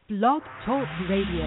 Blog Talk Radio.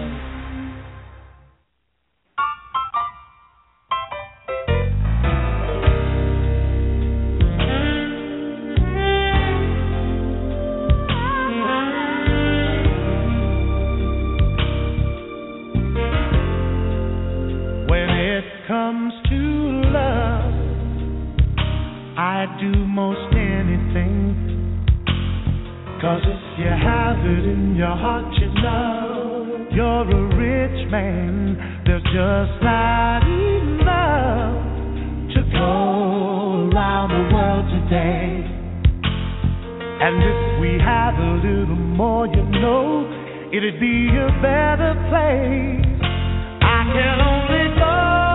Comes to love, I'd do most anything, 'cause if you have it in your heart, you know you're a rich man. There's just not enough to go around the world today. And if we had a little more, you know, it'd be a better place. I can only go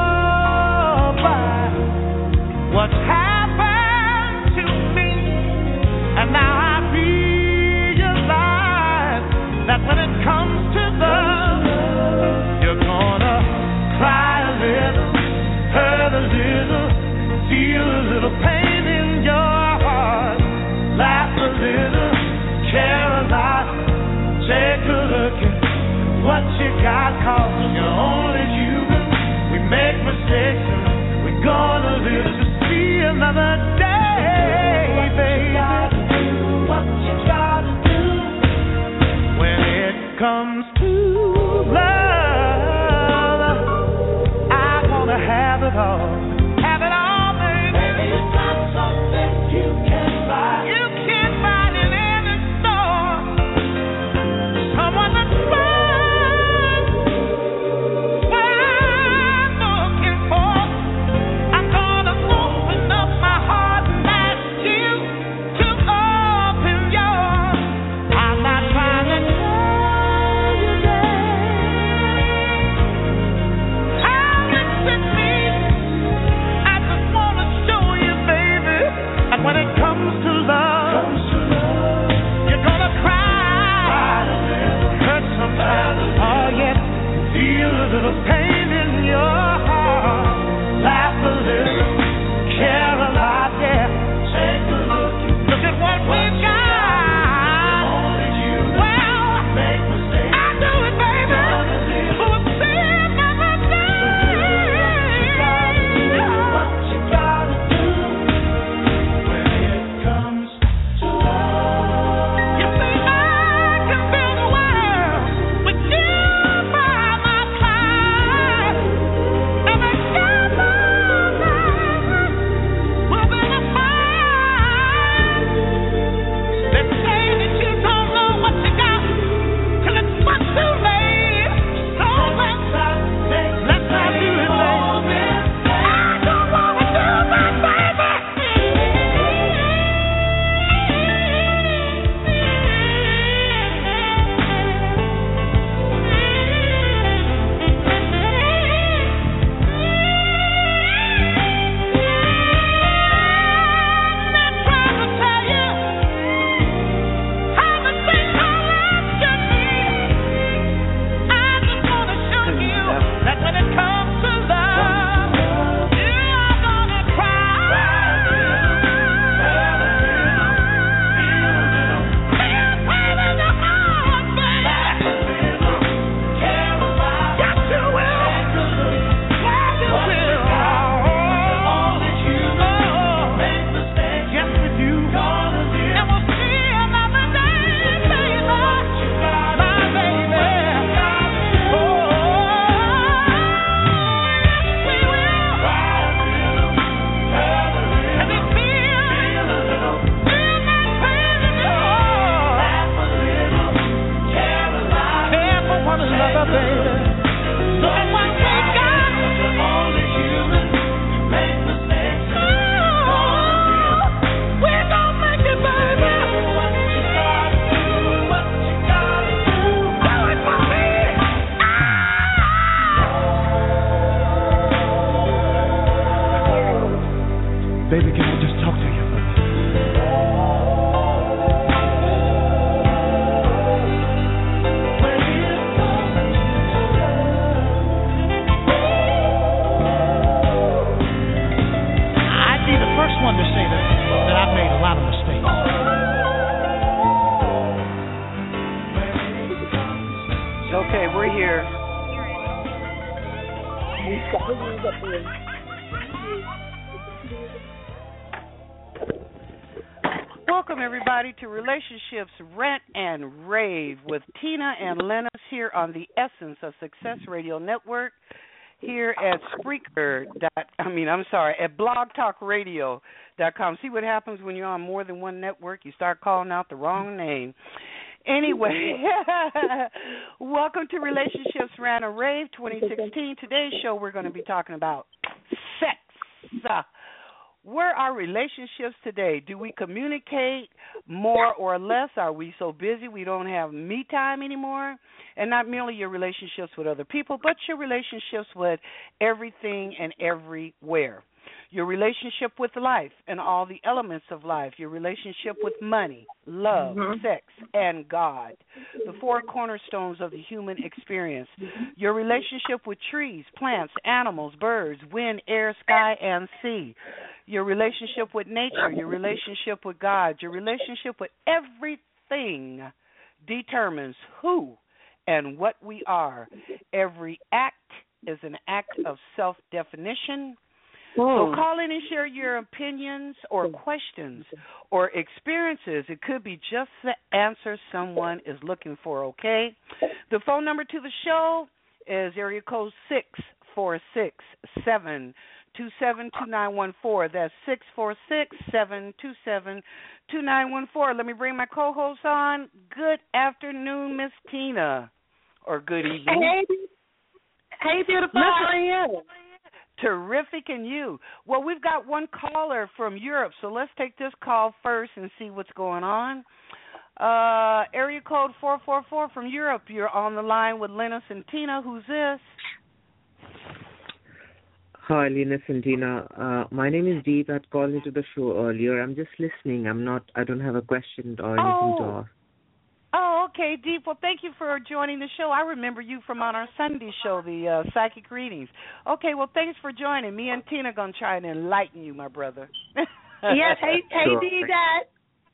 what's happened to me, and now I realize that when it comes to love, you're gonna cry a little, hurt a little, feel a little pain in your heart, laugh a little, care a lot. Take a look at what you got, 'cause you're only human. We make mistakes and we're gonna live to see another day, baby. What you gotta do when it comes to love? I wanna have it all, baby. Baby, it's not something you can buy. You can't buy it in any store. Someone that's fine, what I'm looking for. I'm gonna open up my heart and ask you to open yours. I'm not trying to tell you that Okay, we're here. Welcome, everybody, to Relationships Rant and Rave with Tina and Lennox here on the Essence of Success Radio Network here at at blogtalkradio.com. See what happens when you're on more than one network? You start calling out the wrong name. Anyway, welcome to Relationships Rant and Rave 2016. Today's show we're going to be talking about sex. Where are relationships today? Do we communicate more or less? Are we so busy we don't have me time anymore? And not merely your relationships with other people, but your relationships with everything and everywhere. Your relationship with life and all the elements of life. Your relationship with money, love, sex, and God. The four cornerstones of the human experience. Your relationship with trees, plants, animals, birds, wind, air, sky, and sea. Your relationship with nature, your relationship with God, your relationship with everything determines who and what we are. Every act is an act of self-definition. So call in and share your opinions or questions or experiences. It could be just the answer someone is looking for, okay? The phone number to the show is area code 646-727-2914. That's 646-727-2914. Let me bring my co-host on. Good afternoon, Miss Tina. Or good evening. Hey, beautiful. How are you? Terrific, and you? Well, we've got one caller from Europe, so let's take this call first and see what's going on. Area code 444 from Europe. You're on the line with Linus and Tina. Who's this? Hi, Linus and Tina. My name is Deep. I called into the show earlier. I'm just listening. I don't have a question or anything to ask. Oh, okay, Deep. Well, thank you for joining the show. I remember you from on our Sunday show, the Psychic Readings. Okay, well, thanks for joining. Me and Tina going to try and enlighten you, my brother. Yes, hey, D-Dot.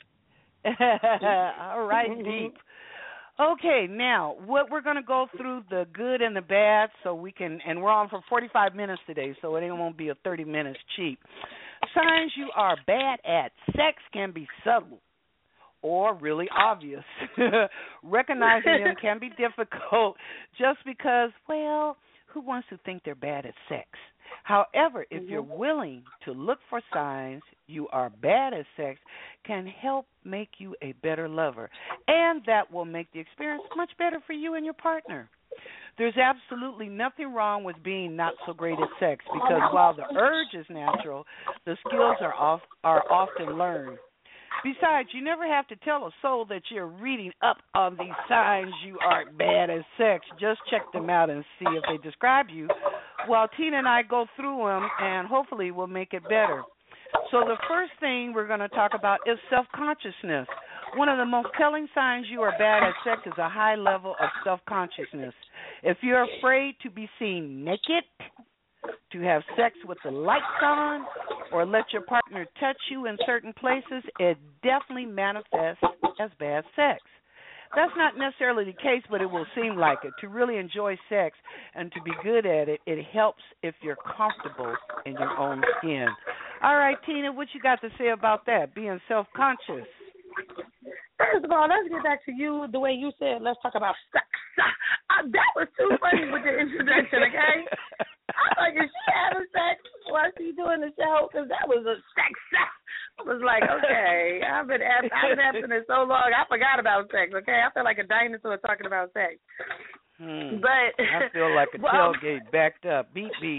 All right, Deep. Okay, now, what we're going to go through the good and the bad so we can, and we're on for 45 minutes today, so it won't be a 30 minutes cheap. Signs you are bad at. Sex can be subtle or really obvious. Recognizing them can be difficult just because, well, who wants to think they're bad at sex? However, if you're willing to look for signs you are bad at sex, can help make you a better lover, and that will make the experience much better for you and your partner. There's absolutely nothing wrong with being not so great at sex because while the urge is natural, the skills are often learned. Besides, you never have to tell a soul that you're reading up on these signs you are bad at sex. Just check them out and see if they describe you while Tina and I go through them, and hopefully we'll make it better. So the first thing we're going to talk about is self-consciousness. One of the most telling signs you are bad at sex is a high level of self-consciousness. If you're afraid to be seen naked, to have sex with the lights on, or let your partner touch you in certain places, it definitely manifests as bad sex. That's not necessarily the case, but it will seem like it. To really enjoy sex and to be good at it, it helps if you're comfortable in your own skin. All right, Tina, what you got to say about that, being self-conscious? First of all, let's get back to you, the way you said, let's talk about sex. That was too funny with the introduction, okay? I thought, is she having sex while she doing the show? Because that was a sex. I was like, okay, I've been abstinent so long, I forgot about sex, okay? I feel like a dinosaur talking about sex. But I feel like a tailgate backed up. Beep, beep.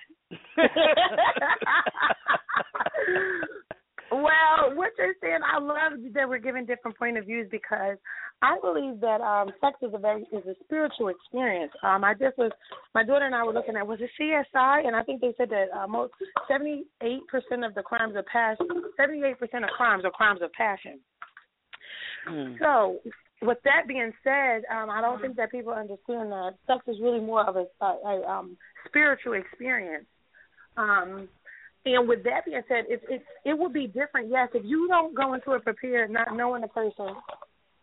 Well, what you're saying, I love that we're giving different point of views because I believe that sex is a spiritual experience. My daughter and I were looking at, was it CSI? And I think they said that 78% of the crimes of passion, 78% of crimes are crimes of passion. So, with that being said, I don't think that people understand that sex is really more of a spiritual experience. And with that being said, it would be different, yes, if you don't go into it prepared, not knowing the person,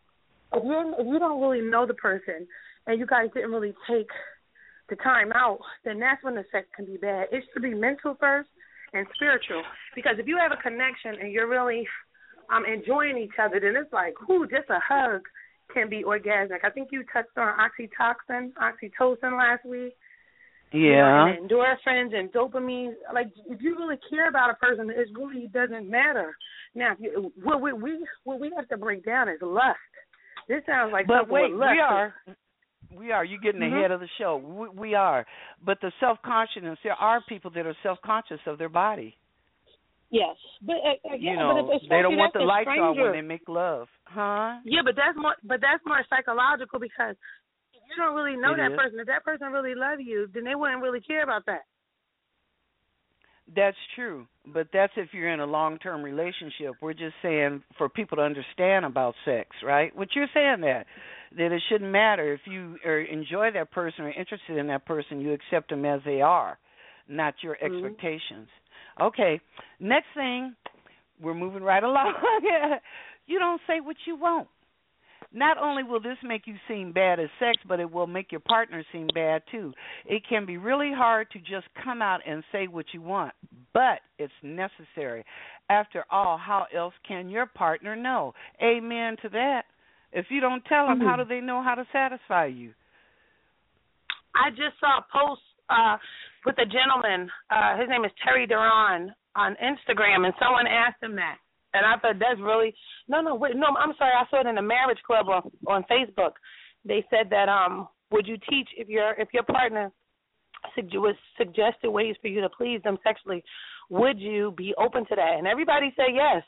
if you don't really know the person and you guys didn't really take the time out, then that's when the sex can be bad. It should be mental first and spiritual. Because if you have a connection and you're really enjoying each other, then it's like, just a hug can be orgasmic. I think you touched on oxytocin last week. Yeah. And endorphins and dopamine. Like, if you really care about a person, it really doesn't matter. Now, what we have to break down is lust. This sounds like but something wait, with lust. We are. You're getting ahead of the show. We are. But the self-consciousness, there are people that are self-conscious of their body. Yes, but again, but they don't want the lights stranger. on when they make love, huh? Yeah, but that's more psychological, because if you don't really know that person, if that person really loves you, then they wouldn't really care about that. That's true, but that's if you're in a long-term relationship. We're just saying for people to understand about sex, right? What you're saying that it shouldn't matter if you enjoy that person or interested in that person, you accept them as they are, not your expectations. Okay, next thing, we're moving right along. You don't say what you want. Not only will this make you seem bad at sex, but it will make your partner seem bad too. It can be really hard to just come out and say what you want, but it's necessary. After all, how else can your partner know? Amen to that. If you don't tell them, how do they know how to satisfy you? I just saw a post with a gentleman. His name is Terry Duran on Instagram, and someone asked him that. And I thought that's really I'm sorry, I saw it in the Marriage Club on Facebook. They said that would you teach if your partner was suggested ways for you to please them sexually, would you be open to that? And everybody said yes.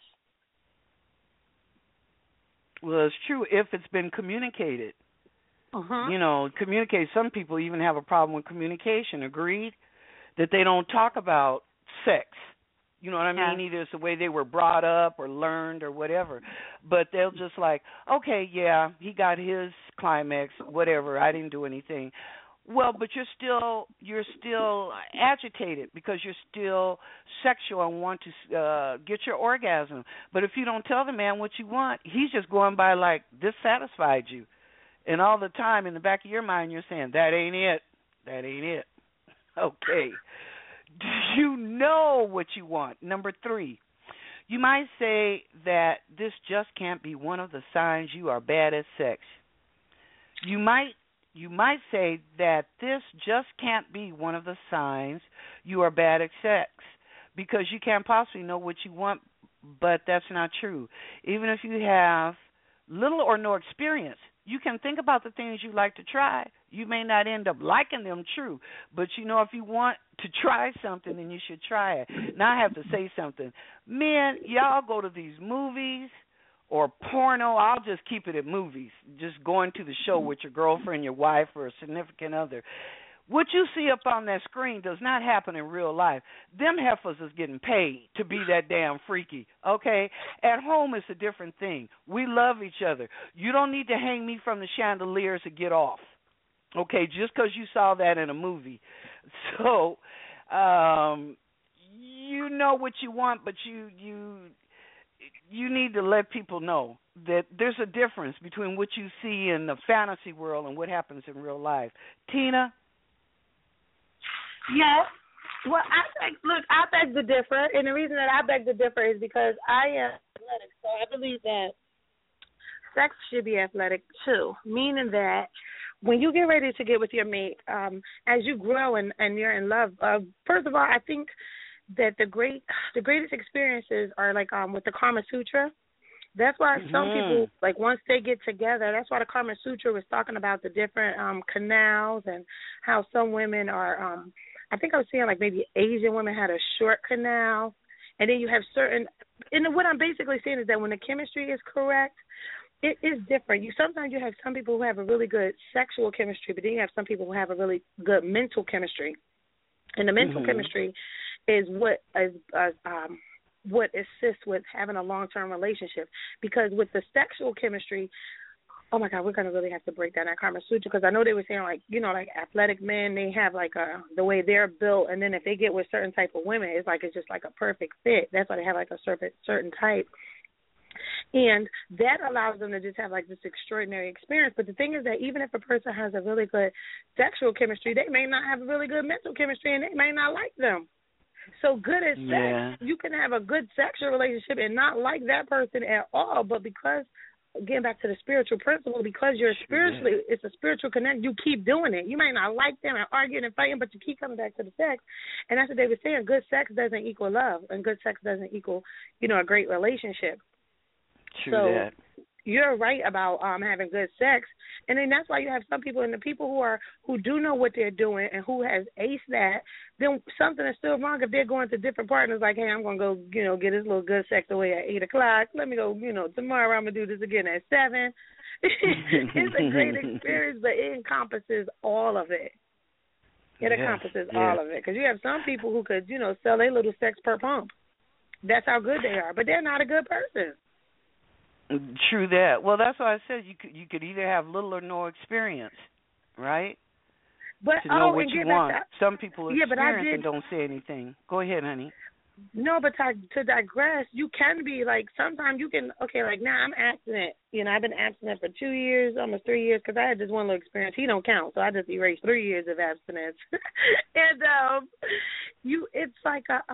Well, it's true if it's been communicated. Communicate. Some people even have a problem with communication. Agreed? That they don't talk about sex. You know what I mean? Either it's the way they were brought up or learned or whatever. But they'll just like, okay, yeah, he got his climax, whatever. I didn't do anything. Well, but you're still agitated because you're still sexual and want to get your orgasm. But if you don't tell the man what you want, he's just going by like, this satisfied you. And all the time in the back of your mind, you're saying, that ain't it. That ain't it. Okay. Do you know what you want? Number 3, you might say that this just can't be one of the signs you are bad at sex. You might say that this just can't be one of the signs you are bad at sex, because you can't possibly know what you want, but that's not true. Even if you have little or no experience, you can think about the things you like to try. You may not end up liking them, true, but if you want to try something, then you should try it. Now I have to say something. Men, y'all go to these movies or porno. I'll just keep it at movies, just going to the show with your girlfriend, your wife, or a significant other. What you see up on that screen does not happen in real life. Them heifers is getting paid to be that damn freaky, okay? At home, it's a different thing. We love each other. You don't need to hang me from the chandeliers to get off, okay, just because you saw that in a movie. So, you know what you want, but you need to let people know that there's a difference between what you see in the fantasy world and what happens in real life. Tina? Yes. Well, I beg to differ, and the reason that I beg to differ is because I am athletic, so I believe that sex should be athletic too, meaning that when you get ready to get with your mate, as you grow and you're in love, first of all, I think that the greatest experiences are like with the Kama Sutra. That's why some people, like once they get together, that's why the Kama Sutra was talking about the different canals and how some women are, I think I was saying like maybe Asian women had a short canal, and then you have certain, and what I'm basically saying is that when the chemistry is correct, it is different. Sometimes you have some people who have a really good sexual chemistry, but then you have some people who have a really good mental chemistry, and the mental chemistry is what assists with having a long-term relationship. Because with the sexual chemistry, oh my God, we're gonna really have to break down that Kama Sutra, because I know they were saying like athletic men, they have like the way they're built, and then if they get with certain type of women, it's just like a perfect fit. That's why they have like a certain type. And that allows them to just have like this extraordinary experience. But the thing is that even if a person has a really good sexual chemistry, they may not have a really good mental chemistry, and they may not like them. So good as sex, you can have a good sexual relationship and not like that person at all. But because, getting back to the spiritual principle, because you're spiritually, it's a spiritual connect, you keep doing it. You might not like them and arguing and fighting, but you keep coming back to the sex. And that's what they were saying. Good sex doesn't equal love, and good sex doesn't equal, a great relationship. True so that. You're right about having good sex, and then that's why you have some people, and the people who do know what they're doing and who has aced that, then something is still wrong if they're going to different partners. Like, hey, I'm gonna go, get this little good sex away at 8:00. Let me go, tomorrow I'm gonna do this again at 7. It's a great experience, but it encompasses all of it. It encompasses all of it, because you have some people who could, sell their little sex per pump. That's how good they are, but they're not a good person. True that. Well, that's why I said you could either have little or no experience, right? But to know what you want. Some people experience and don't say anything. Go ahead, honey. No, but to digress, you can be like, sometimes you can, like now I'm abstinent. I've been abstinent for 2 years, almost 3 years, because I had this one little experience. He don't count, so I just erased 3 years of abstinence. And it's like a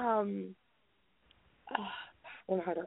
hold on.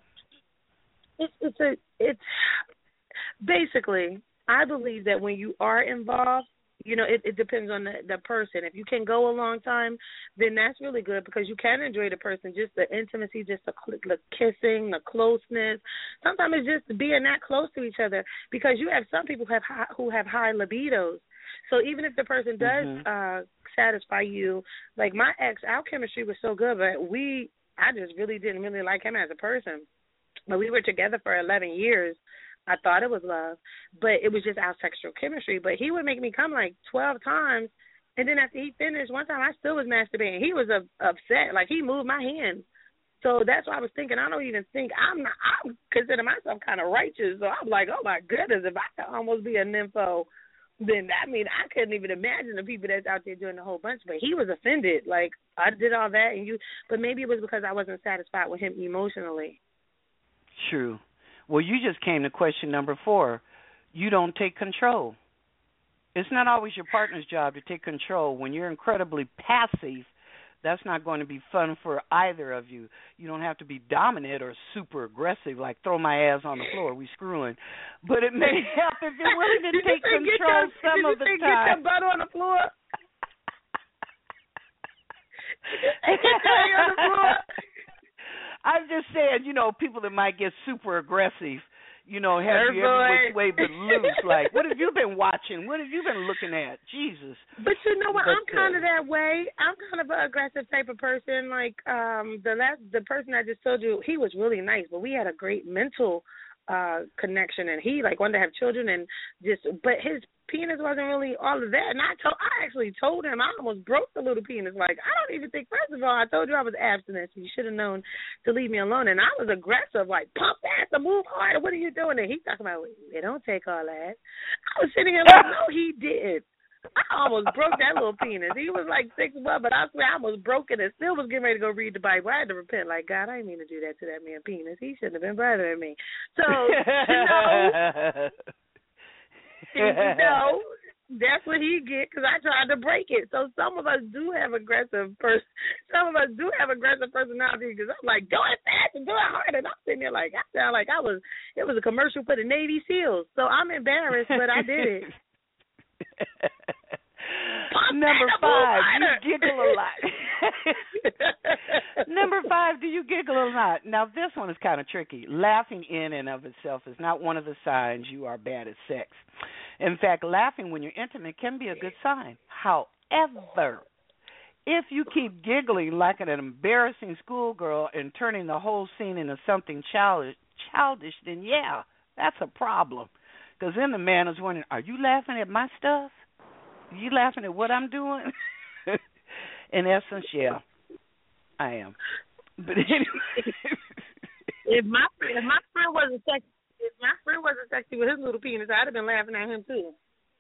It's basically, I believe that when you are involved, it depends on the person. If you can go a long time, then that's really good, because you can enjoy the person, just the intimacy, just the kissing, the closeness. Sometimes it's just being that close to each other, because you have some people who have high libidos. So even if the person does satisfy you, like my ex, our chemistry was so good, but I just really didn't really like him as a person. But we were together for 11 years. I thought it was love, but it was just our sexual chemistry. But he would make me come like 12 times, and then after he finished, one time I still was masturbating. He was upset. Like, he moved my hands. So that's why I was thinking, I don't even think I consider myself kind of righteous. So I'm like, oh, my goodness, if I could almost be a nympho, then I couldn't even imagine the people that's out there doing a whole bunch. But he was offended. Like, I did all that, but maybe it was because I wasn't satisfied with him emotionally. True. Well, you just came to question number 4. You don't take control. It's not always your partner's job to take control. When you're incredibly passive, that's not going to be fun for either of you. You don't have to be dominant or super aggressive, like throw my ass on the floor, we screwing. But it may help if you're willing to take control some of the time. Get your butt on the floor. Get your on the floor. I'm just saying, people that might get super aggressive, have you every which way but loose. Like, what have you been watching? What have you been looking at? Jesus. But you know what? I'm kind of that way. I'm kind of an aggressive type of person. Like, the person I just told you, he was really nice, but we had a great mental connection, and he wanted to have children, and but his penis wasn't really all of that. And I actually told him, I almost broke the little penis. Like, I don't even think, first of all, I told you I was abstinent, so you should have known to leave me alone. And I was aggressive, like, pump that, move harder, what are you doing? And he's talking about, it don't take all that. I was sitting here like, no, he did. I almost broke that little penis. He was like 6'1", but I swear I almost broke it and still was getting ready to go read the Bible. I had to repent, like, God, I didn't mean to do that to that man's penis. He shouldn't have been bothering me. So, that's what he get, because I tried to break it. So some of us do have aggressive personalities, because I'm like, do it fast and do it hard, and I'm sitting there like, I sound like it was a commercial for the Navy SEALs. So I'm embarrassed, but I did it. Number 5, you giggle a lot. Number 5, do you giggle a lot? Now, this one is kind of tricky. Laughing in and of itself is not one of the signs you are bad at sex. In fact, laughing when you're intimate can be a good sign. However, if you keep giggling like an embarrassing schoolgirl and turning the whole scene into something childish, then yeah, that's a problem. Because then the man is wondering, are you laughing at my stuff? Are you laughing at what I'm doing? In essence, yeah, I am. But anyway. If my friend wasn't sexy with his little penis, I'd have been laughing at him too.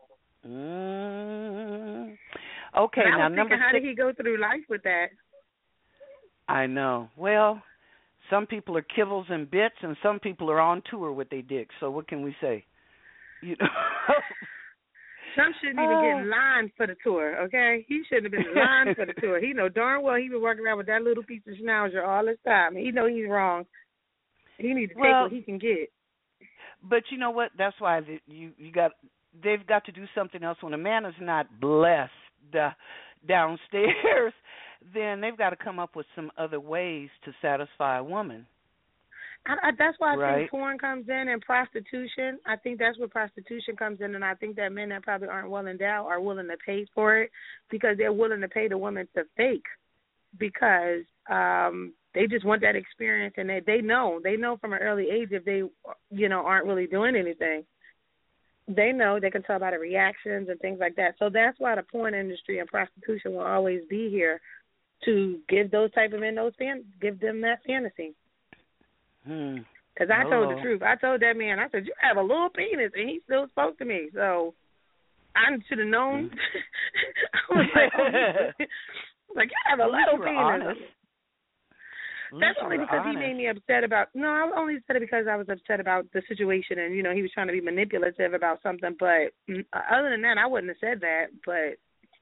Okay, now number 6. How did he go through life with that? I know. Well, some people are kibbles and bits, and some people are on tour with their dicks. So what can we say? You know. Some shouldn't even get in line for the tour, okay? He shouldn't have been in line for the tour. He know darn well he been walking around with that little piece of schnauzer all this time. He know he's wrong. He need to take what he can get. But you know what? That's why they've got to do something else. When a man is not blessed downstairs, then they've got to come up with some other ways to satisfy a woman. That's why I think porn comes in and prostitution. I think that's where prostitution comes in, and I think that men that probably aren't well endowed are willing to pay for it because they're willing to pay the woman to fake because they just want that experience, and they know from an early age if they aren't really doing anything. They know they can tell by the reactions and things like that. So that's why the porn industry and prostitution will always be here to give those type of men give them that fantasy. Because I told the truth. I told that man, I said, you have a little penis, and he still spoke to me. So I should have known. I was like, you have a little penis. Honest. That's only because he made me upset about. No, I only said it because I was upset about the situation, and he was trying to be manipulative about something. But other than that, I wouldn't have said that. But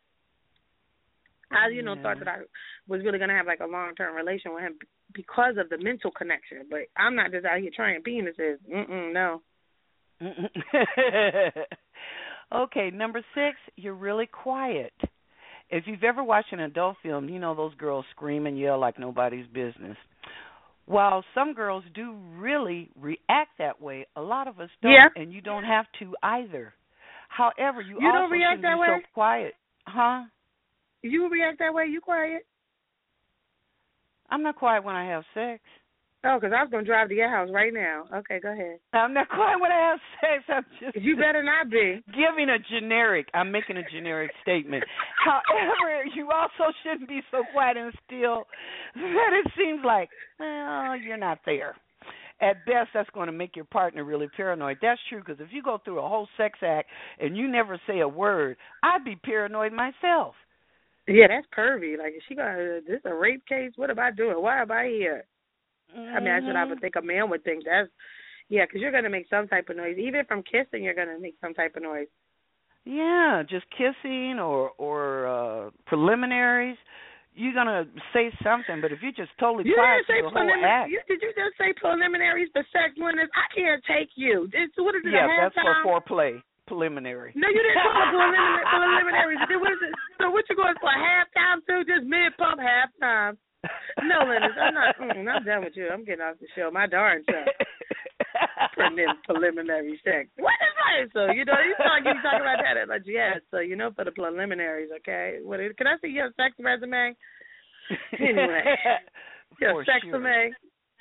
I, thought that I was really going to have like a long-term relation with him because of the mental connection. But I'm not just out here trying penises. No. Okay, number 6, you're really quiet. If you've ever watched an adult film, those girls scream and yell like nobody's business. While some girls do really react that way, a lot of us don't, and you don't have to either. However, you also don't react shouldn't that be way? so quiet. Huh? You react that way? You quiet? I'm not quiet when I have sex. Oh, because I was going to drive to your house right now. Okay, go ahead. I'm not quiet when I have sex. I'm just... You better not be. I'm making a generic statement. However, you also shouldn't be so quiet and still that it seems like, well, you're not there. At best, that's going to make your partner really paranoid. That's true, because if you go through a whole sex act and you never say a word, I'd be paranoid myself. Yeah, that's pervy. Like, is she this is a rape case? What am I doing? Why am I here? I mean, that's what I would think a man would think. Because you're going to make some type of noise. Even from kissing, you're going to make some type of noise. Yeah, just kissing or preliminaries. You're going to say something, but if you're just totally quiet through the whole act. Did you just say preliminaries for sex? I can't take you. What is it, that's for foreplay. Preliminary. No, you didn't call it preliminaries. What is it? So what you going for, halftime too? Just mid-pump halftime. No, Lennox, I'm not. I'm done with you. I'm getting off the show. My darn self. Preliminary sex. What is that? So you talking about that? Like, yes. So for the preliminaries, okay. Can I see your sex resume? Anyway, your sex resume.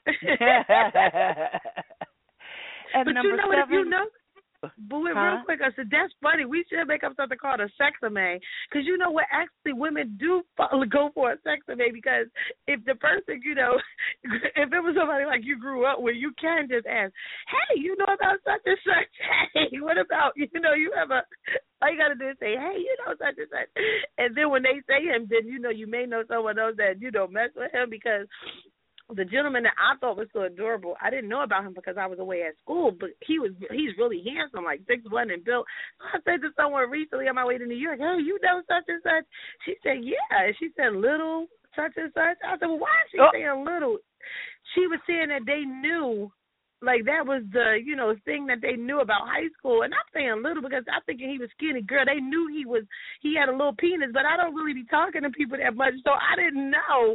And but number 7. But real quick, I said, that's funny. We should make up something called a sexame. Because you know what? Actually, women do go for a sexame because if the person, if it was somebody like you grew up with, you can just ask, hey, you know about such and such? Hey, what about, you have all you got to do is say, hey, such and such. And then when they say him, then, you may know someone else that, mess with him because the gentleman that I thought was so adorable, I didn't know about him because I was away at school, but he's really handsome, like 6'1" and built. So I said to someone recently on my way to New York, hey, you know such and such? She said, yeah. She said, little such and such. I said, well, why is she saying little? She was saying that they knew, like that was the, thing that they knew about high school. And I'm saying little because I'm thinking he was skinny. Girl, they knew he had a little penis, but I don't really be talking to people that much, so I didn't know.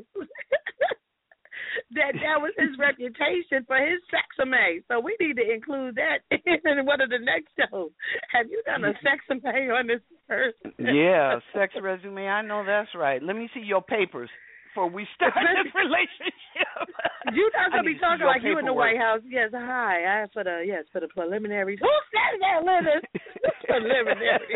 that was his reputation for his sexame. So we need to include that in one of the next shows. Have you done a sexame on this person? Yeah, sex resume. I know that's right. Let me see your papers before we start this relationship. You're not going to be talking like you in the White House. Yes, hi. For the preliminaries. Who says that, Linda? Preliminaries.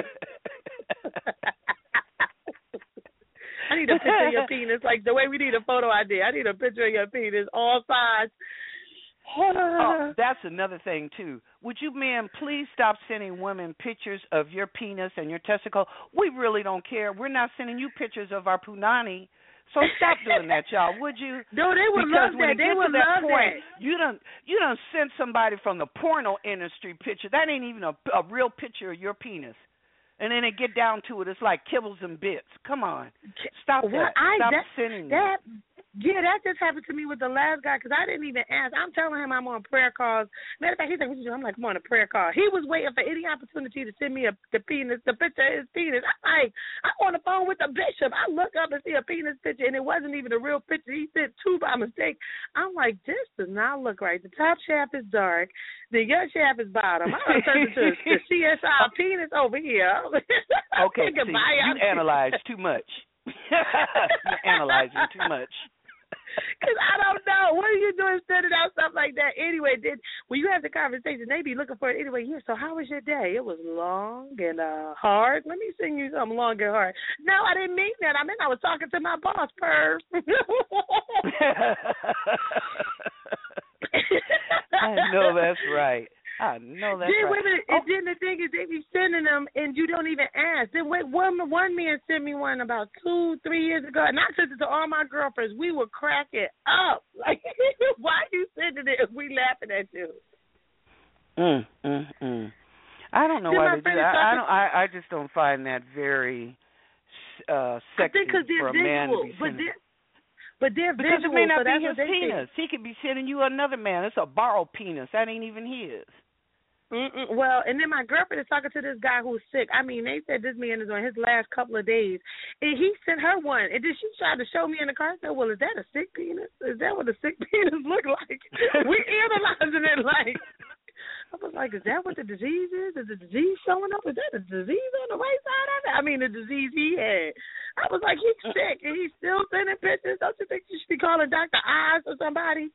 I need a picture of your penis, like the way we need a photo ID. I need a picture of your penis, all sides. That's another thing, too. Would you, ma'am, please stop sending women pictures of your penis and your testicle? We really don't care. We're not sending you pictures of our punani So stop doing that, y'all, would you? No, they would because love when that. It they gets would to that love point, that. You done send somebody from the porno industry picture. That ain't even a real picture of your penis. And then they get down to it, it's like kibbles and bits. Come on, stop that. Stop sending that. Yeah, that just happened to me with the last guy because I didn't even ask. I'm telling him I'm on prayer calls. Matter of fact, he's like, "What you doing?" I'm like, "I'm on a prayer call." He was waiting for any opportunity to send me the picture of his penis. I'm like, I'm on the phone with the bishop. I look up and see a penis picture, and it wasn't even a real picture. He sent two by mistake. I'm like, this does not look right. The top shaft is dark. The your shaft is bottom. I turned it to the CSI penis over here. Okay, see, you analyze too much. You're analyzing too much. Because I don't know. What are you doing sending out stuff like that? Anyway, when you have the conversation, they be looking for it anyway. Yeah, so how was your day? It was long and hard. Let me sing you something long and hard. No, I didn't mean that. I meant I was talking to my boss, Perv. I know that's right. I know that's right. And then the thing is, they be sending them, and you don't even ask. Then one man sent me one about 2-3 years ago, and I sent it to all my girlfriends. We were cracking up. Like, why are you sending it if we laughing at you? I don't know why they do that. I just don't find that very sexy for a man to be sending. But they're because visual, it may not so be that's his what they penis. think. He could be sending you another man. It's a borrowed penis. That ain't even his. Well, and then my girlfriend is talking to this guy who's sick. I mean, they said this man is on his last couple of days, and he sent her one, and then she tried to show me in the car. I said, "Well, is that a sick penis? Is that what a sick penis look like?" We analyzing it like. I was like, is that what the disease is? Is the disease showing up? Is that the disease on the right side of it? I mean, the disease he had. I was like, he's sick, and he's still sending pictures. Don't you think you should be calling Dr. Oz or somebody?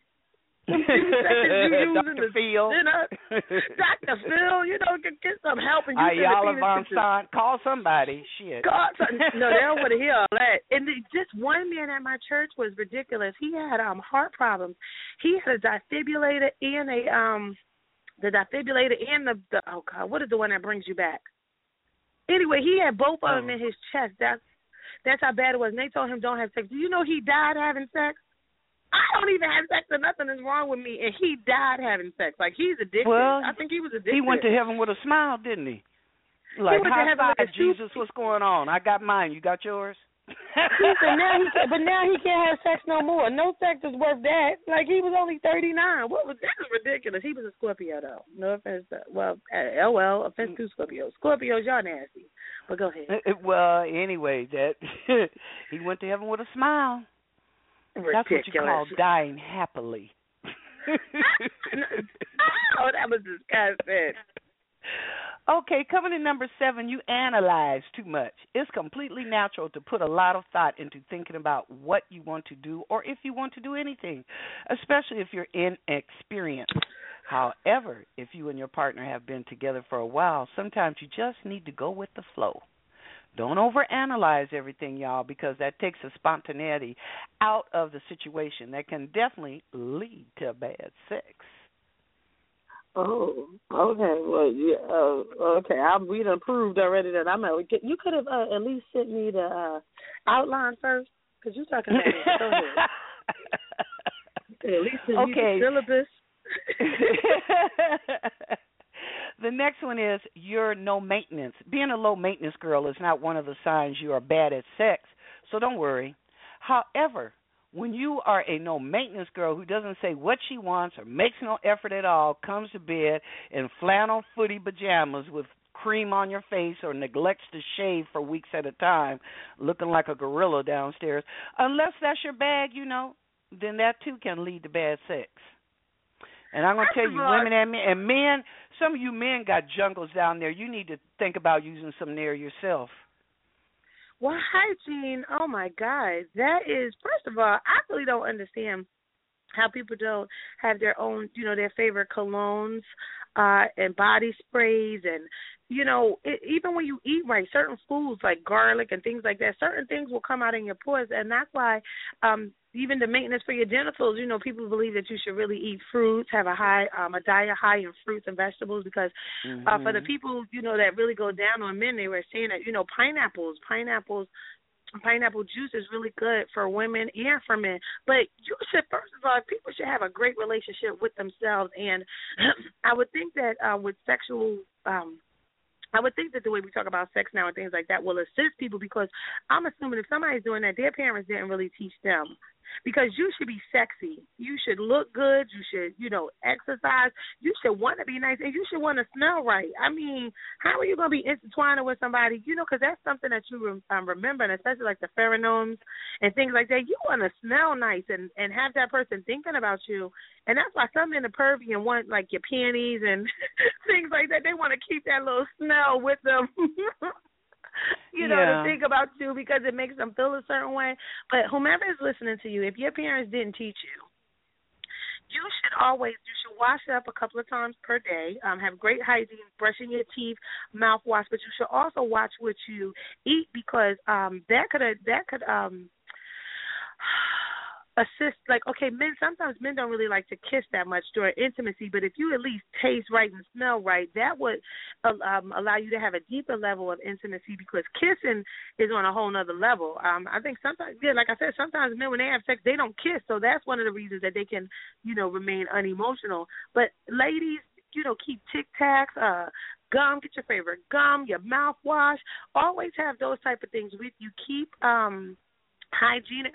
Dr. Phil. Dr. Phil, get some help. And Ayala Von Sant. Call somebody. Shit. No, they don't want to hear all that. And just one man at my church was ridiculous. He had heart problems. He had a defibrillator and the defibrillator and the oh God, what is the one that brings you back? Anyway, he had both of them in his chest. That's how bad it was. And they told him don't have sex. Do you know he died having sex? I don't even have sex and nothing is wrong with me, and he died having sex. Like, he's addicted. Well, I think he was addicted. He went to heaven with a smile, didn't he? Like, high five, Jesus, what's going on? I got mine. You got yours? But now he can't have sex no more. No sex is worth that. Like, he was only 39. That was ridiculous. He was a Scorpio, though. No offense. Offense to Scorpios. Scorpios, y'all nasty. But go ahead. Well, anyway, that he went to heaven with a smile. Ridiculous. That's what you call dying happily. Oh, that was disgusting. Okay, coming in number 7, you analyze too much. It's completely natural to put a lot of thought into thinking about what you want to do or if you want to do anything, especially if you're inexperienced. However, if you and your partner have been together for a while, sometimes you just need to go with the flow. Don't overanalyze everything, y'all, because that takes the spontaneity out of the situation. That can definitely lead to bad sex. Oh, okay. Well, yeah. Okay. We done proved already that I'm out. You could have at least sent me the outline first, because you're talking about it. Go ahead. Okay, at least send me the syllabus. The next one is you're no maintenance. Being a low maintenance girl is not one of the signs you are bad at sex, so don't worry. However, when you are a no maintenance girl who doesn't say what she wants or makes no effort at all, comes to bed in flannel footy pajamas with cream on your face or neglects to shave for weeks at a time, looking like a gorilla downstairs, unless that's your bag, then that too can lead to bad sex. And I'm going to tell you, women and men, some of you men got jungles down there. You need to think about using some there yourself. Well, hygiene, oh, my God. That is, first of all, I really don't understand how people don't have their own, their favorite colognes and body sprays. And, even when you eat right, certain foods like garlic and things like that, certain things will come out in your pores. And that's why even the maintenance for your genitals, people believe that you should really eat fruits, have a diet high in fruits and vegetables, because for the people, that really go down on men, they were saying that, pineapples pineapple juice is really good for women and for men. But you should, first of all, people should have a great relationship with themselves. And I would think that with sexual I would think that the way we talk about sex now and things like that will assist people, because I'm assuming if somebody's doing that, their parents didn't really teach them. Because you should be sexy. You should look good. You should, exercise. You should want to be nice, and you should want to smell right. I mean, how are you going to be intertwined with somebody, because that's something that you remember, and especially like the pheromones and things like that. You want to smell nice and have that person thinking about you. And that's why some men are pervy and want, like, your panties and things like that. They want to keep that little smell with them. To think about you, because it makes them feel a certain way. But whomever is listening to you, if your parents didn't teach you, you should wash up a couple of times per day, have great hygiene, brushing your teeth, mouthwash, but you should also watch what you eat, because that could assist, like, okay, sometimes men don't really like to kiss that much during intimacy, but if you at least taste right and smell right, that would allow you to have a deeper level of intimacy, because kissing is on a whole nother level. I think sometimes, like I said, sometimes men, when they have sex, they don't kiss, so that's one of the reasons that they can, remain unemotional. But ladies, keep Tic Tacs, gum, get your favorite gum, your mouthwash, always have those type of things with you. Keep hygienic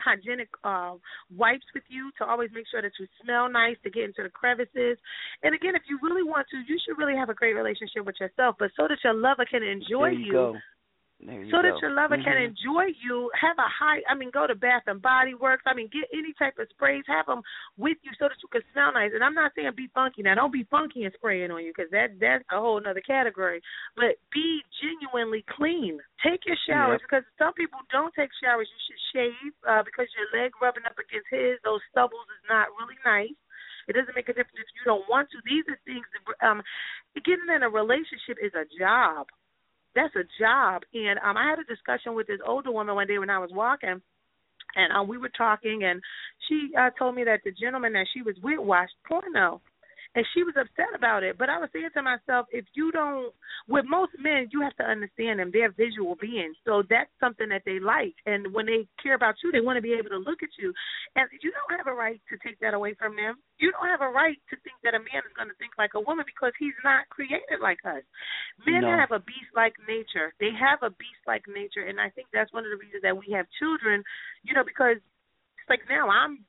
wipes with you to always make sure that you smell nice, to get into the crevices. And again, if you really want to, you should really have a great relationship with yourself, but so that your lover can enjoy you. That your lover can enjoy you, go to Bath and Body Works. Get any type of sprays, have them with you so that you can smell nice. And I'm not saying be funky. Now, don't be funky and spraying on you, because that's a whole other category. But be genuinely clean. Take your showers, because some people don't take showers. You should shave, because your leg rubbing up against his, those stubbles is not really nice. It doesn't make a difference if you don't want to. These are things getting in a relationship is a job. That's a job. And I had a discussion with this older woman one day when I was walking, and we were talking, and she told me that the gentleman that she was with watched porno, and she was upset about it. But I was saying to myself, with most men, you have to understand them. They're visual beings, so that's something that they like. And when they care about you, they want to be able to look at you. And you don't have a right to take that away from them. You don't have a right to think that a man is going to think like a woman, because he's not created like us. Men have a beast-like nature. They have a beast-like nature, and I think that's one of the reasons that we have children, because it's like now I'm,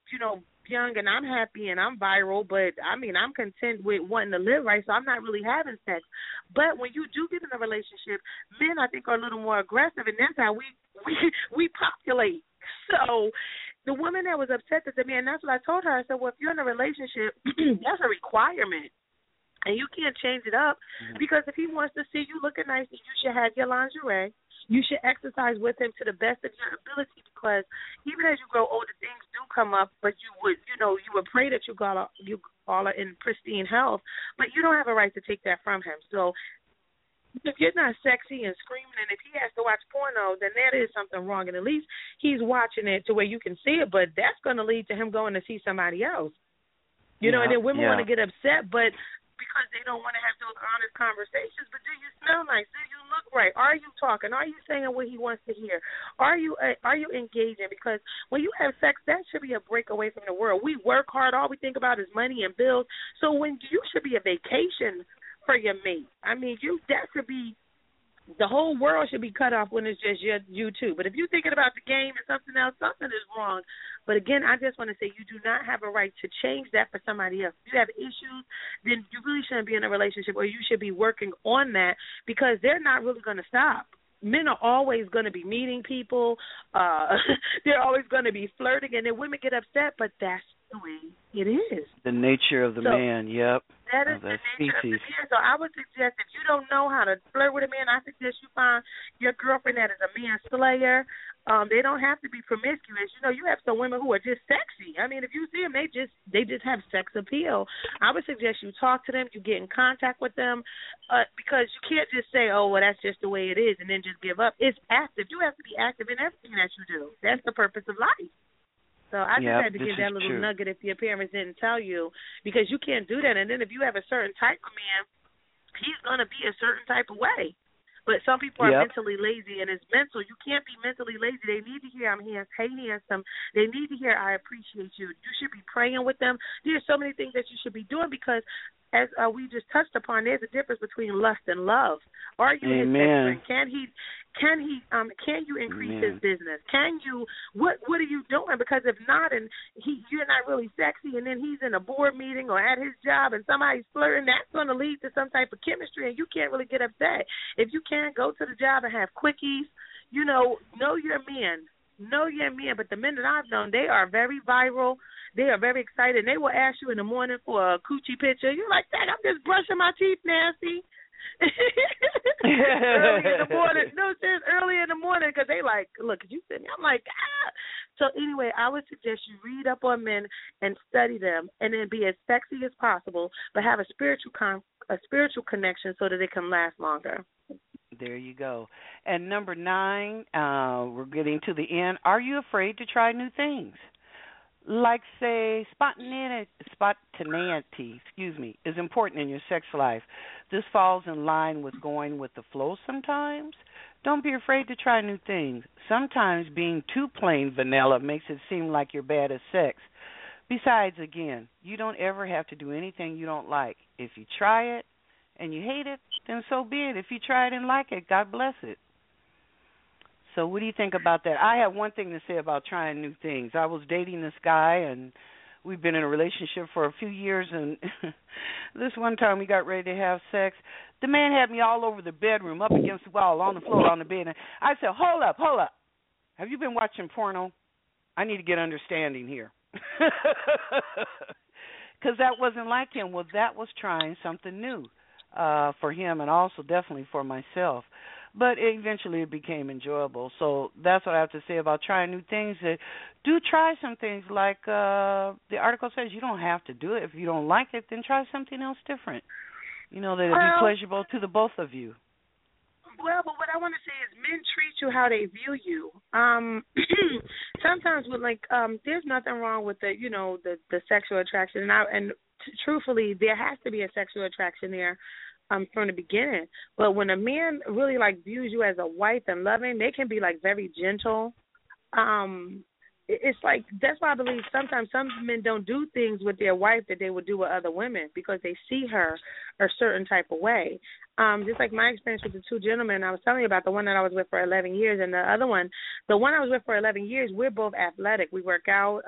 young and I'm happy and I'm viral, but I'm content with wanting to live right, so I'm not really having sex. But when you do get in a relationship, men, I think, are a little more aggressive, and that's how we populate. So the woman that was upset at the man, that's what I told her. I said, well, if you're in a relationship, that's a requirement. And you can't change it up, because if he wants to see you looking nice, you should have your lingerie. You should exercise with him to the best of your ability, because even as you grow older, things do come up, but you would pray that you all are in pristine health, but you don't have a right to take that from him. So if you're not sexy and screaming, and if he has to watch porno, then that is something wrong, and at least he's watching it to where you can see it, but that's going to lead to him going to see somebody else. And then women want to get upset, but because they don't want to have those honest conversations. But do you smell nice? Do you look right? Are you talking? Are you saying what he wants to hear? Are you engaging? Because when you have sex, that should be a break away from the world. We work hard. All we think about is money and bills. So when you should be a vacation for your mate. That should be, the whole world should be cut off when it's just you two. But if you're thinking about the game and something else, something is wrong. But again, I just want to say, you do not have a right to change that for somebody else. If you have issues, then you really shouldn't be in a relationship, or you should be working on that, because they're not really going to stop. Men are always going to be meeting people. They're always going to be flirting, and then women get upset, but that's the way it is. The nature of the man, yep. That is the nature of the man. So I would suggest, if you don't know how to flirt with a man, I suggest you find your girlfriend that is a man slayer. They don't have to be promiscuous. You have some women who are just sexy. If you see them, they just have sex appeal. I would suggest you talk to them, you get in contact with them, because you can't just say, oh, well, that's just the way it is, and then just give up. It's active. You have to be active in everything that you do. That's the purpose of life. So I just had to give that little nugget if your parents didn't tell you, because you can't do that. And then if you have a certain type of man, he's going to be a certain type of way. But some people are Yep. mentally lazy, and it's mental. You can't be mentally lazy. They need to hear I'm handsome. They need to hear I appreciate you. You should be praying with them. There's so many things that you should be doing because, as we just touched upon, there's a difference between lust and love. Are you his best friend? Can you increase his business? Can you? What are you doing? Because if not, and you're not really sexy, and then he's in a board meeting or at his job, and somebody's flirting, that's going to lead to some type of chemistry, and you can't really get upset. If you can't go to the job and have quickies, know your men. Know your men. But the men that I've known, they are very viral. They are very excited. And they will ask you in the morning for a coochie picture. You're like, Dad, I'm just brushing my teeth, Nancy. Early in the morning. No, serious, early in the morning because they like, look, you see me. I'm like, ah. So anyway, I would suggest you read up on men and study them and then be as sexy as possible, but have a spiritual connection so that it can last longer. There you go. And number 9, we're getting to the end. Are you afraid to try new things? Like, say, spontaneity, is important in your sex life. This falls in line with going with the flow sometimes. Don't be afraid to try new things. Sometimes being too plain vanilla makes it seem like you're bad at sex. Besides, again, you don't ever have to do anything you don't like. If you try it and you hate it, then so be it. If you try it and like it, God bless it. So what do you think about that? I have one thing to say about trying new things. I was dating this guy, and we've been in a relationship for a few years, and this one time we got ready to have sex. The man had me all over the bedroom, up against the wall, on the floor, on the bed. And I said, hold up. Have you been watching porno? I need to get understanding here. Because that wasn't like him. Well, that was trying something new for him and also definitely for myself. But eventually it became enjoyable. So that's what I have to say about trying new things. Do try some things like the article says. You don't have to do it. If you don't like it, then try something else different. That it'll be pleasurable to the both of you. Well, but what I want to say is men treat you how they view you. Sometimes with there's nothing wrong with the sexual attraction. And truthfully, there has to be a sexual attraction there. From the beginning. But when a man really views you as a wife and loving, they can be very gentle. It's that's why I believe sometimes some men don't do things with their wife that they would do with other women because they see her a certain type of way. Just like my experience with the two gentlemen I was telling you about, the one that I was with for 11 years and the other one, the one I was with for 11 years, we're both athletic. We work out.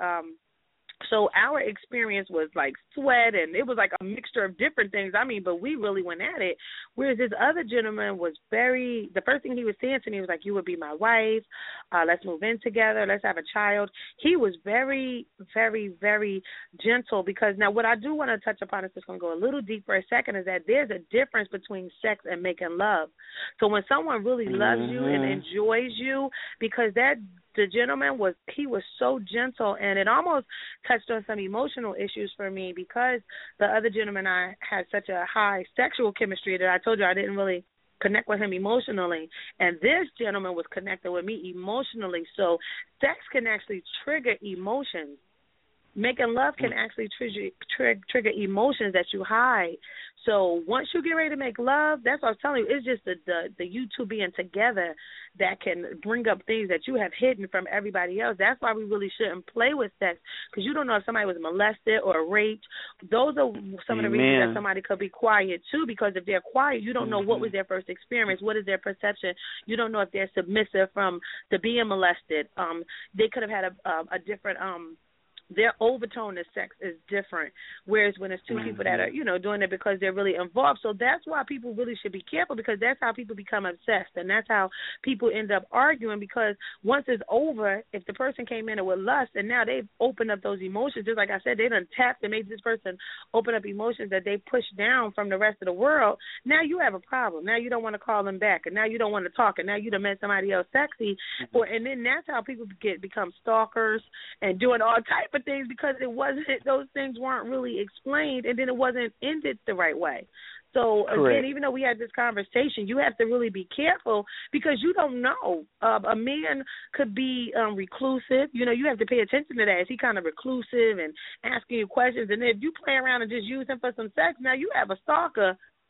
So our experience was sweat, and it was a mixture of different things. But we really went at it. Whereas this other gentleman was the first thing he was saying to me was you would be my wife. Let's move in together. Let's have a child. He was very, very, very gentle because now what I do want to touch upon is just going to go a little deep for a second is that there's a difference between sex and making love. So when someone really loves you and enjoys you, because the gentleman was so gentle, and it almost touched on some emotional issues for me because the other gentleman and I had such a high sexual chemistry that I told you I didn't really connect with him emotionally. And this gentleman was connected with me emotionally. So sex can actually trigger emotions. Making love can actually trigger emotions that you hide. So once you get ready to make love, that's what I was telling you. It's just the you two being together that can bring up things that you have hidden from everybody else. That's why we really shouldn't play with sex, because you don't know if somebody was molested or raped. Those are some of the reasons that somebody could be quiet too, because if they're quiet, you don't know what was their first experience, what is their perception. You don't know if they're submissive to being molested. They could have had a different their overtone of sex is different, whereas when it's two people that are, doing it because they're really involved. So that's why people really should be careful, because that's how people become obsessed, and that's how people end up arguing, because once it's over, if the person came in with lust and now they've opened up those emotions, just like I said, they done tapped and made this person open up emotions that they pushed down from the rest of the world, now you have a problem. Now you don't want to call them back, and now you don't want to talk, and now you done met somebody else sexy, and then that's how people become stalkers and doing all type of things, because those things weren't really explained, and then it wasn't ended the right way. So again, even though we had this conversation, you have to really be careful, because you don't know. A man could be reclusive. You have to pay attention to that. Is he kind of reclusive and asking you questions? And if you play around and just use him for some sex, now you have a stalker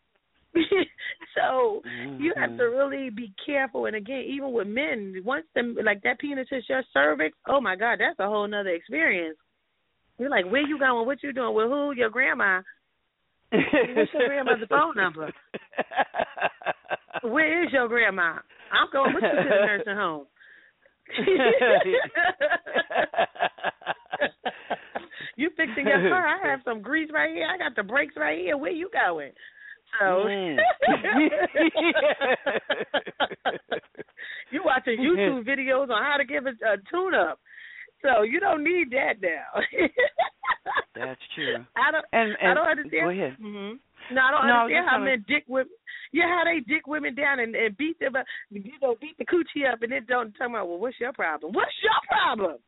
So you have to really be careful. And again, even with men, once them like that penis hits your cervix, oh my God, that's a whole nother experience. You're like, where you going? What you doing? With who? Your grandma? What's your grandmother's phone number? Where is your grandma? I'm going with you to the nursing home. You fixing your car? I have some grease right here. I got the brakes right here. Where you going? So you watching YouTube videos on how to give a tune-up. So you don't need that now. That's true. I don't understand. Go ahead. Mm-hmm. No, I don't understand how men dick women. Yeah, how they dick women down and beat them, beat the coochie up, and then don't talk about, well, what's your problem? What's your problem?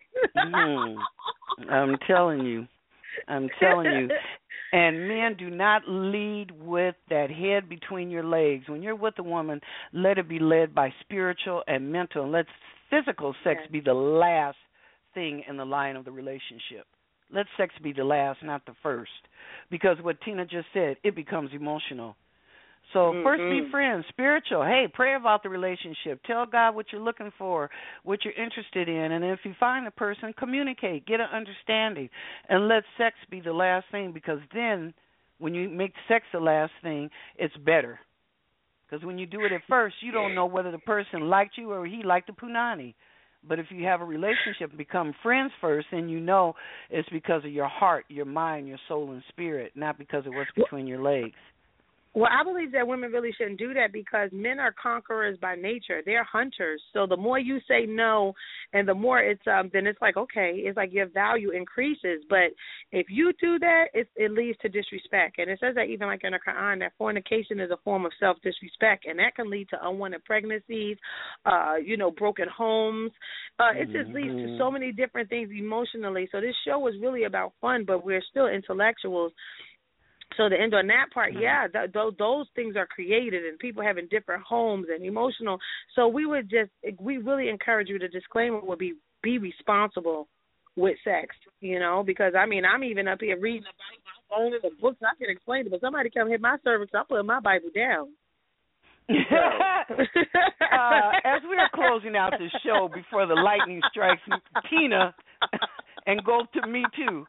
I'm telling you. And men, do not lead with that head between your legs. When you're with a woman, let it be led by spiritual and mental, and let physical sex be the last thing in the line of the relationship. Let sex be the last, not the first. Because what Tina just said, it becomes emotional. So first be friends, spiritual. Hey, pray about the relationship. Tell God what you're looking for, what you're interested in. And if you find a person, communicate, get an understanding, and let sex be the last thing, because then when you make sex the last thing, it's better. Because when you do it at first, you don't know whether the person liked you or he liked the punani. But if you have a relationship and become friends first, then you know it's because of your heart, your mind, your soul, and spirit, not because of what's between your legs. Well, I believe that women really shouldn't do that because men are conquerors by nature. They're hunters. So the more you say no and the more it's then it's like, okay, it's like your value increases. But if you do that, it leads to disrespect. And it says that even like in the Quran, that fornication is a form of self-disrespect, and that can lead to unwanted pregnancies, broken homes. It just leads to so many different things emotionally. So this show was really about fun, but we're still intellectuals. So to end on that part, those things are created and people having different homes and emotional. So we really encourage you, the disclaimer would be responsible with sex, because, I'm even up here reading about the books. I can explain it, but somebody come hit my cervix, I'm putting my Bible down. As we are closing out the show before the lightning strikes Tina and go to me too.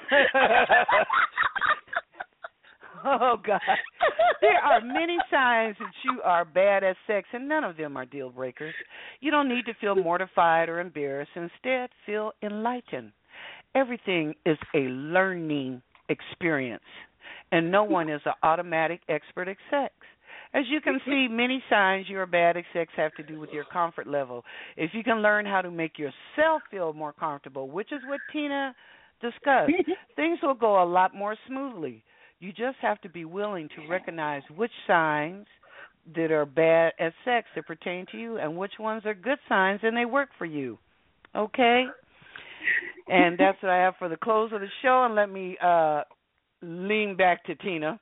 Oh, God. There are many signs that you are bad at sex, and none of them are deal breakers. You don't need to feel mortified or embarrassed. Instead, feel enlightened. Everything is a learning experience, and no one is an automatic expert at sex. As you can see, many signs you are bad at sex have to do with your comfort level. If you can learn how to make yourself feel more comfortable, which is what Tina discussed, things will go a lot more smoothly. You just have to be willing to recognize which signs that are bad at sex that pertain to you and which ones are good signs and they work for you. Okay? And that's what I have for the close of the show. And let me lean back to Tina.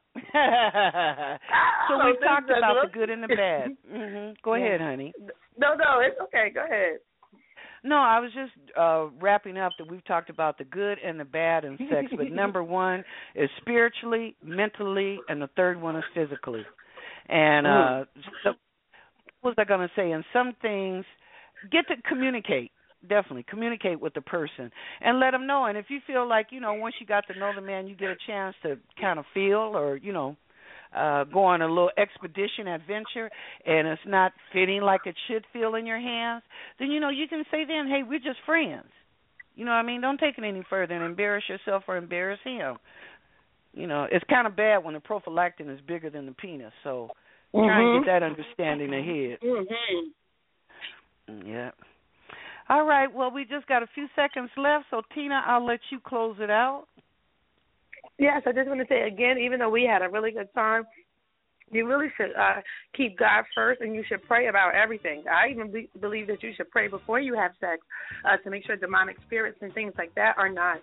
So we've talked about the good and the bad. Go ahead, honey. No, it's okay. Go ahead. No, I was just wrapping up that we've talked about the good and the bad in sex, but number one is spiritually, mentally, and the third one is physically. And so what was I going to say? And some things, get to communicate. Definitely communicate with the person and let them know. And if you feel like, once you got to know the man, you get a chance to kind of feel or, go on a little expedition adventure and it's not fitting like it should feel in your hands, then, you can say then, hey, we're just friends. You know what I mean? Don't take it any further and embarrass yourself or embarrass him. It's kind of bad when the prophylactin is bigger than the penis. So try and get that understanding ahead. Yeah. All right. Well, we just got a few seconds left. So, Tina, I'll let you close it out. Yes, I just want to say again, even though we had a really good time, you really should keep God first, and you should pray about everything. I even believe that you should pray before you have sex to make sure demonic spirits and things like that are not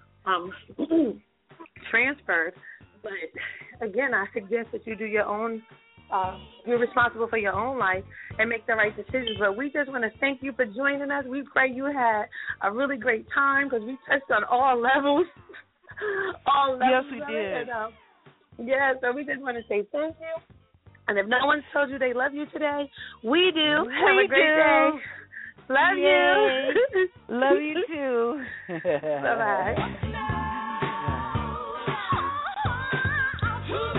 transferred. But again, I suggest that you do your own. You're responsible for your own life and make the right decisions. But we just want to thank you for joining us. We pray you had a really great time because we touched on all levels. Yes, we did. Yeah, so we just want to say thank you. And if no one's told you they love you today, we do. Have a great day. Love Yay. you. Love you too. Bye-bye.